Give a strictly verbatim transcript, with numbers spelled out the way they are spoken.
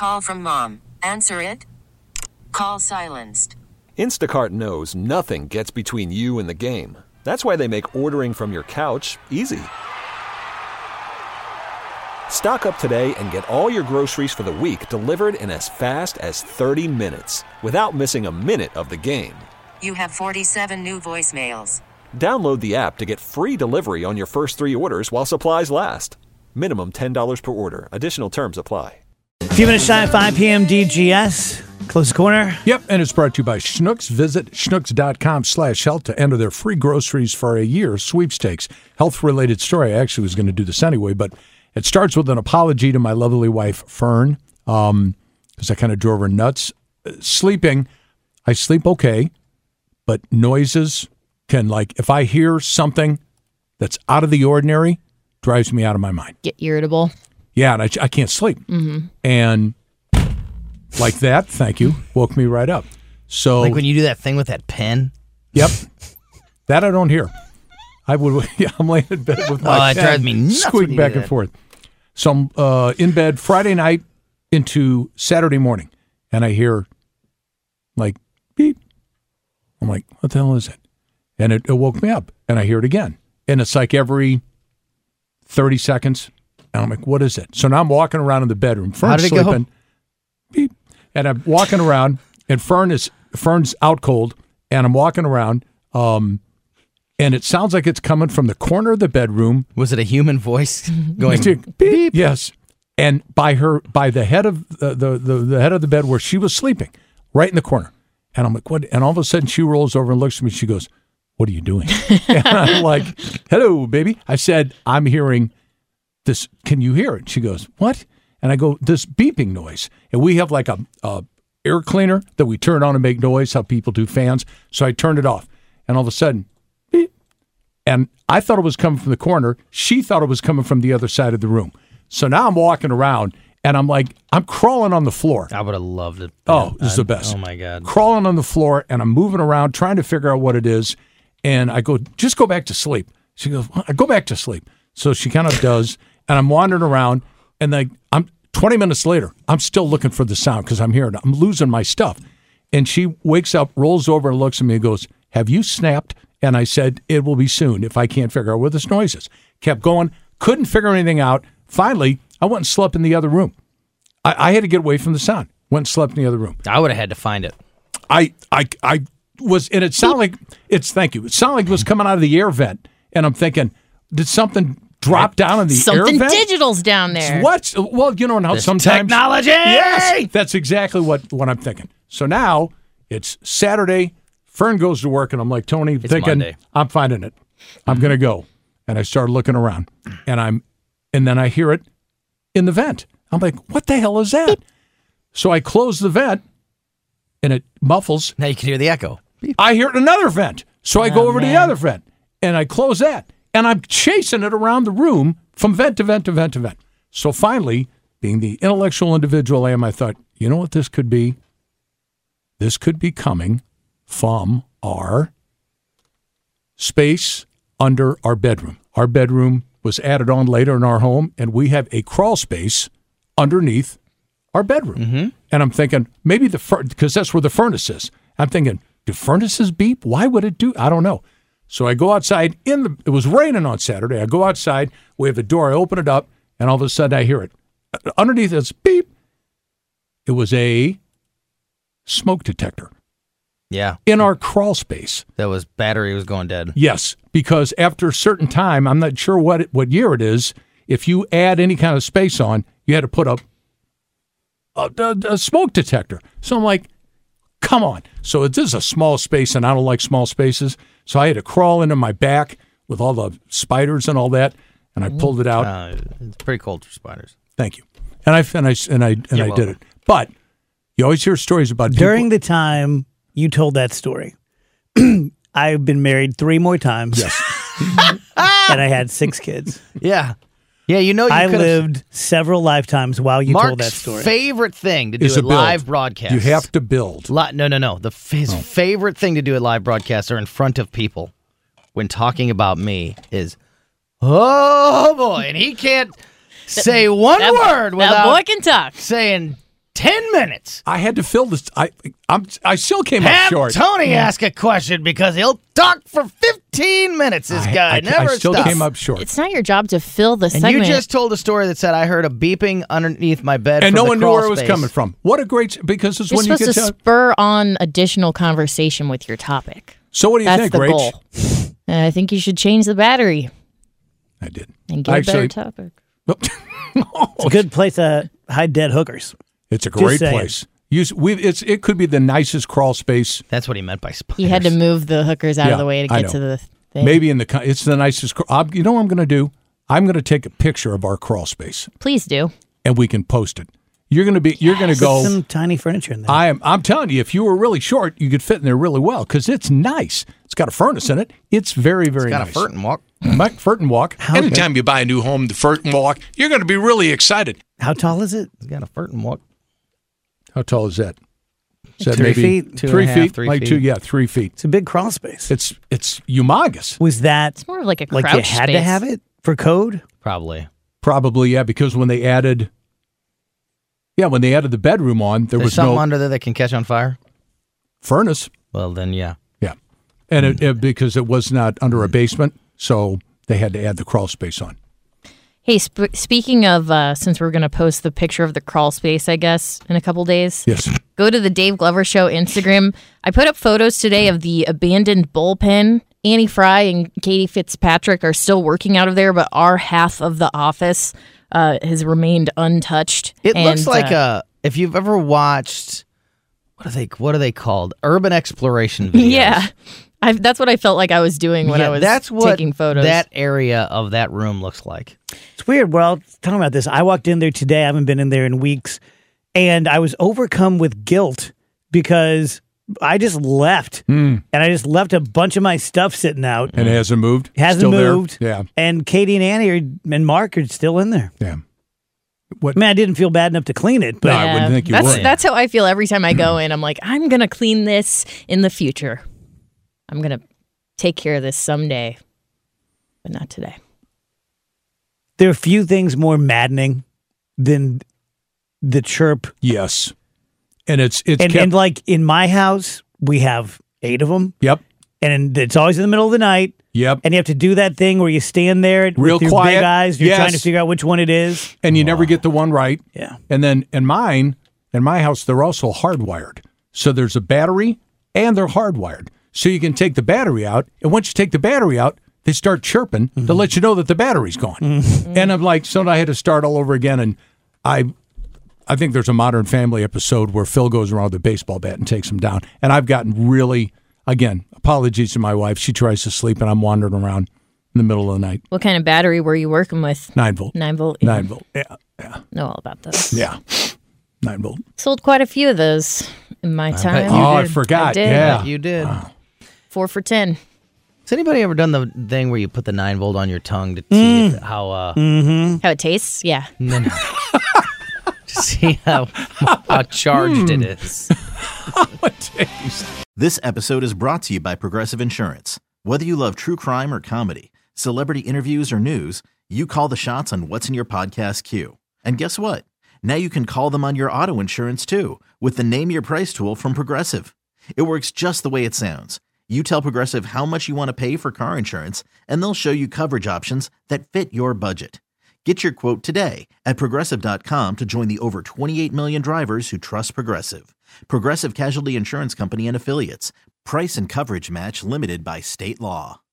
Call from mom. Answer it. Call silenced. Instacart knows nothing gets between you and the game. That's why they make ordering from your couch easy. Stock up today and get all your groceries for the week delivered in as fast as thirty minutes without missing a minute of the game. You have forty-seven new voicemails. Download the app to get free delivery on your first three orders while supplies last. Minimum ten dollars per order. Additional terms apply. A few minutes shy of five p.m. D G S. Close the corner. Yep, and it's brought to you by Schnucks. Visit schnucks.com slash health to enter their free groceries for a year sweepstakes. Health-related story. I actually was going to do this anyway, but it starts with an apology to my lovely wife, Fern, because um, I kind of drove her nuts. Uh, sleeping, I sleep okay, but noises can, like, if I hear something that's out of the ordinary, drives me out of my mind. Get irritable. Yeah, and I, I can't sleep. Mm-hmm. And like that, thank you, woke me right up. So, like when you do that thing with that pen? Yep. That I don't hear. I would. Yeah, I'm laying in bed with my oh, it pen, drives me nuts squeaking back and forth. So I'm uh, in bed Friday night into Saturday morning, and I hear like beep. I'm like, what the hell is it? And it, it woke me up, and I hear it again, and it's like every thirty seconds, and I'm like, what is it? So now I'm walking around in the bedroom. Fern's How did it sleeping. go? Beep, and I'm walking around, and Fern is Fern's out cold, and I'm walking around. Um, And it sounds like it's coming from the corner of the bedroom. Was it a human voice going beep, beep? Yes. And by her, by the head of the, the, the, the head of the bed where she was sleeping, right in the corner. And I'm like, what? And all of a sudden she rolls over and looks at me. She goes, what are you doing? And I'm like, hello, baby. I said, I'm hearing this. Can you hear it? She goes, what? And I go, this beeping noise. And we have like a, a air cleaner that we turn on to make noise, how people do fans. So I turned it off. And all of a sudden, and I thought it was coming from the corner. She thought it was coming from the other side of the room. So now I'm walking around, and I'm like, I'm crawling on the floor. I would have loved it. Oh, this is the best. Oh, my God. Crawling on the floor, and I'm moving around, trying to figure out what it is. And I go, just go back to sleep. She goes, well, I go back to sleep. So she kind of does, and I'm wandering around, and like I'm twenty minutes later, I'm still looking for the sound because I'm hearing it. I'm losing my stuff. And she wakes up, rolls over, and looks at me and goes, have you snapped? And I said, it will be soon if I can't figure out where this noise is. Kept going, couldn't figure anything out. Finally, I went and slept in the other room. I, I had to get away from the sound. Went and slept in the other room. I would have had to find it. I, I, I was, and it sounded like, it's, thank you, it sounded like it was coming out of the air vent. And I'm thinking, did something drop down in the Something air vent? Something digital's down there. What? Well, you know how this sometimes. Technology! Yes, that's exactly what, what I'm thinking. So now, it's Saturday. Fern goes to work, and I'm like, Tony, it's thinking, Monday. I'm finding it. I'm going to go. And I start looking around, and I'm, and then I hear it in the vent. I'm like, what the hell is that? Beep. So I close the vent, and it muffles. Now you can hear the echo. Beep. I hear it in another vent. So I oh, go over man. to the other vent, and I close that. And I'm chasing it around the room from vent to vent to vent to vent. So finally, being the intellectual individual I am, I thought, you know what this could be? This could be coming from our space under our bedroom. Our bedroom was added on later in our home, and we have a crawl space underneath our bedroom. Mm-hmm. And I'm thinking, maybe the fur- because that's where the furnace is. I'm thinking, do furnaces beep? Why would it do? I don't know. So I go outside. In the. It was raining on Saturday. I go outside. We have a door. I open it up, and all of a sudden I hear it. Underneath it's beep. It was a smoke detector. Yeah. In our crawl space. That was battery was going dead. Yes, because after a certain time, I'm not sure what it, what year it is, if you add any kind of space on, you had to put up a, a, a smoke detector. So I'm like, come on. So this is a small space, and I don't like small spaces. So I had to crawl into my back with all the spiders and all that, and I pulled it out. Uh, it's pretty cold for spiders. Thank you. And I and I and I and You're I welcome. did it. But you always hear stories about During people. the time you told that story, I've been married three more times. Yes. And I had six kids. Yeah. Yeah, you know you I could've- lived several lifetimes while you Mark's told that story. favorite thing to do Is at a build. live broadcasts. You have to build. Li- no, no, no. The f- his Oh. favorite thing to do at live broadcasts are in front of people when talking about me is, oh boy, and he can't say one That- word that without boy can talk. saying ten minutes. I had to fill this. I I'm, I still came Have up short. Tony ask a question because he'll talk for fifteen minutes. This I, guy I, never I still stops. came up short. It's not your job to fill the And segment. you just told a story that said I heard a beeping underneath my bed, and from no the one knew crawl where it was space. coming from. What a great, because it's You're when you supposed get to to. spur on additional conversation with your topic. So what do you That's think, the Rach? goal. And I think you should change the battery I did. and get Actually, a better topic. It's a good place to hide dead hookers. It's a great saying. place. You, we, it's, it could be the nicest crawl space. That's what he meant by spiders. He had to move the hookers out Yeah, of the way to I get know. to the thing. Maybe in the, co- it's the nicest. crawl- I'm, you know what I'm going to do? I'm going to take a picture of our crawl space Please do. and we can post it. You're going to be, you're going to Put go. some tiny furniture in there. I am. I'm telling you, if you were really short, you could fit in there really well because it's nice. It's got a furnace in it. It's very, very Got nice. a Furton walk. Mike Furton walk. Anytime you buy a new home, the Furton walk, you're going to be really excited. How tall is it? He's got a Furton walk. How tall is that? Is that Three maybe feet? Two three and a half, feet, three like feet. two, yeah, three feet. It's a big crawl space. It's it's humongous. Was that It's more of like a like crouch you had space. to have it for code? Probably. Probably, yeah, because when they added, yeah, when they added the bedroom on, there There's was something no under there that can catch on fire. furnace. Well, then yeah. Yeah, and it, it, because it was not under a basement, so they had to add the crawl space on. Hey, sp- speaking of, uh, since we're going to post the picture of the crawl space, I guess, in a couple days, Yes. go to the Dave Glover Show Instagram. I put up photos today of the abandoned bullpen. Annie Fry and Katie Fitzpatrick are still working out of there, but our half of the office uh, has remained untouched. It And, looks like uh, a. If you've ever watched, what are they? What are they called? Urban exploration videos. yeah. I, that's what I felt like I was doing when Yeah, I was that's what taking photos. that area of that room looks like. It's weird. Well, talking about this, I walked in there today. I haven't been in there in weeks, and I was overcome with guilt because I just left, and I just left a bunch of my stuff sitting out. And it hasn't moved. Hasn't Still there? moved. Yeah, And Katie and Annie are, and Mark are still in there. yeah. What? I mean, I didn't feel bad enough to clean it, but No, I wouldn't think you that's, would. That's how I feel every time I go in. I'm like, I'm going to clean this in the future. I'm going to take care of this someday, but not today. there are few things more maddening than the chirp. Yes, and it's it's And, kept, and like in my house, we have eight of them, yep, and it's always in the middle of the night. yep. And you have to do that thing where you stand there Real with your quiet. big eyes. You're Yes. trying to figure out which one it is. And you never get the one right. Yeah. And then in mine, in my house, they're also hardwired. So there's a battery and they're hardwired. So you can take the battery out. And once you take the battery out, they start chirping Mm-hmm. to let you know that the battery's gone. And I'm like, so I had to start all over again. And I I think there's a Modern Family episode where Phil goes around with a baseball bat and takes him down. And I've gotten really, again, apologies to my wife. She tries to sleep and I'm wandering around in the middle of the night. What kind of battery were you working with? Nine volt. Nine volt. Nine volt. Yeah. Yeah. Know all about those. Yeah. Nine volt. Sold quite a few of those in my bet time. you Oh, I did. forgot. I did. Yeah. You did. Four for ten. Has anybody ever done the thing where you put the nine volt on your tongue to see if, how uh How it tastes? Yeah. no, no. to see how how charged it is? This episode is brought to you by Progressive Insurance. Whether you love true crime or comedy, celebrity interviews or news, you call the shots on what's in your podcast queue. And guess what? Now you can call them on your auto insurance too with the Name Your Price tool from Progressive. It works just the way it sounds. You tell Progressive how much you want to pay for car insurance, and they'll show you coverage options that fit your budget. Get your quote today at Progressive dot com to join the over twenty-eight million drivers who trust Progressive. Progressive Casualty Insurance Company and Affiliates. Price and coverage match limited by state law.